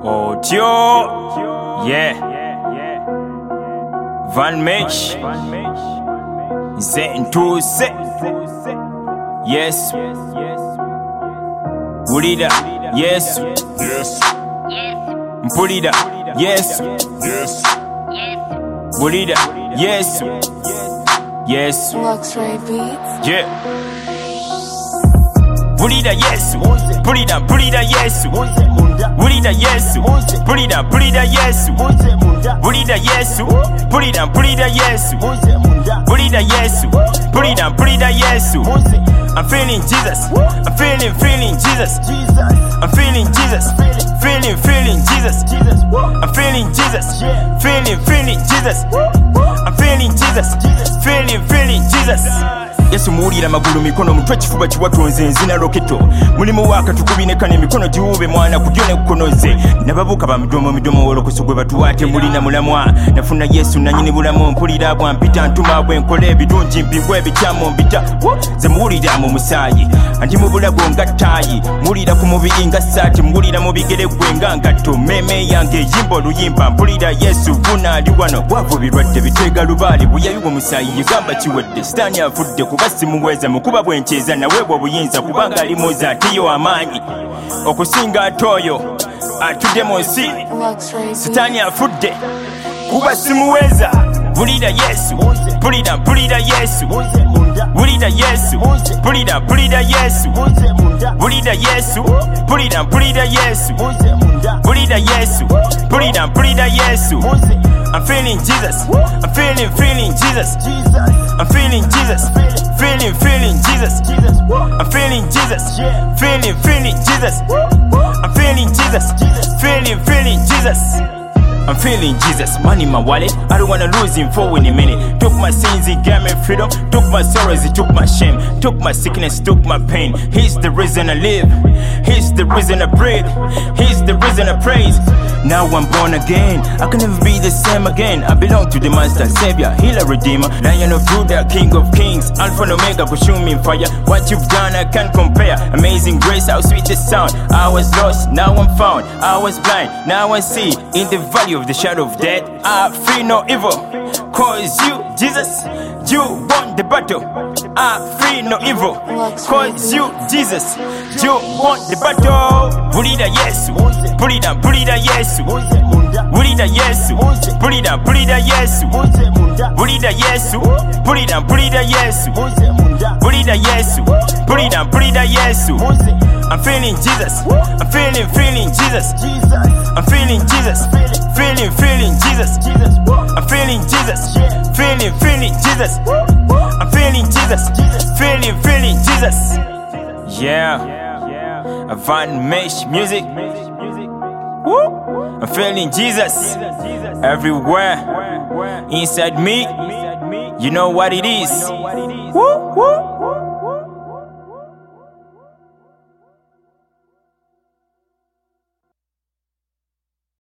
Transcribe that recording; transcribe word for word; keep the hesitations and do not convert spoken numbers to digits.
Otyo, yeah. Van Mesh, Zentuse, yes. Bulida, yes. Mpulida, yes. Bulida, yes. Yes. Luxury Beats. Yeah. Bulida, yes. Bulida, bulida, yes. Bulida, yes. Bulida, bulida, yes. Bulida, yes. Bulida, bulida, yes. Bulida, yes. Bulida, bulida, yes. I'm feeling Jesus. I'm feeling, feeling Jesus. I'm feeling Jesus. Feeling, feeling Jesus. I'm feeling Jesus. Feeling, feeling Jesus. I'm feeling Jesus. Feeling, feeling Jesus. Yesu muwulira magulu mikono mutwe kifuba kiwatonze nzina roketo mulimu waka tukubinekana emikono giwube mwana kudyo ne kukonoze nababuka ba midomo midomo wolokoso gwe batuwate mulina mulamwa nafuna Yesu nanyini bulamu mpulira bwa mpita ntuma bwe nkole ebirungi mbigwe ebikyamu mbita ze muwulira mu musaayi anti mu bulago nga ttaayi muwulira ku mubiri nga ssaati muwulira mu bigere gwe nga ngatto meme yange yimba oluyimba mpulira Yesu gunaali wano bwavu birwadde biteega lubaali buyayi bw'omusaayi yegamba kiwedde sitaani avudde ku basimuweza mukuba bwenkyeza naweebwa obuyinza kubanga alimuza atiyo amaanyi okusinga ate oyo atudde mu nsi sitaani afudde kuba simuweza bulira Yesu bulira bulira Yesu bulira Yesu bulira bulira Yesu bulira Yesu bulira bulira Yesu bulira Yesu bulira bulira Yesu I'm feeling Jesus. I'm feeling, feeling Jesus. I'm feeling Jesus. Feeling, feeling Jesus. I'm feeling Jesus. Feeling, feeling Jesus. I'm feeling Jesus. Feeling, feeling Jesus. I'm feeling Jesus, money in my wallet. I don't wanna lose him for in a minute. Took my sins, he gave me freedom. Took my sorrows, he took my shame. Took my sickness, took my pain. He's the reason I live. He's the reason I breathe. He's the reason I praise. Now I'm born again. I can never be the same again. I belong to the Master, Savior, Healer, Redeemer, Lion of Judah, King of Kings, Alpha and Omega, consuming fire. What you've done, I can't compare. Amazing grace, how sweet the sound. I was lost, now I'm found. I was blind, now I see. In the valley of the shadow of death, I fear no evil. Cause you, Jesus, you won the battle. I fear no evil. Cause you, Jesus, you won the battle. Bulida Yesu, bulida, bulida Yesu. Bulida Yesu, bulida, bulida Yesu. Bulida Yesu, bulida, bulida Yesu. Bulida Yesu, bulida, bulida Yesu. I'm feeling Jesus. I'm feeling, feeling Jesus. I'm feeling Jesus. Feeling, feeling Jesus. I'm feeling Jesus. Feeling, feeling Jesus. I'm feeling Jesus. Feeling, feeling Jesus. Yeah. Van Mesh music. Woo. I'm feeling Jesus everywhere inside me. You know what it is. Woo, woo.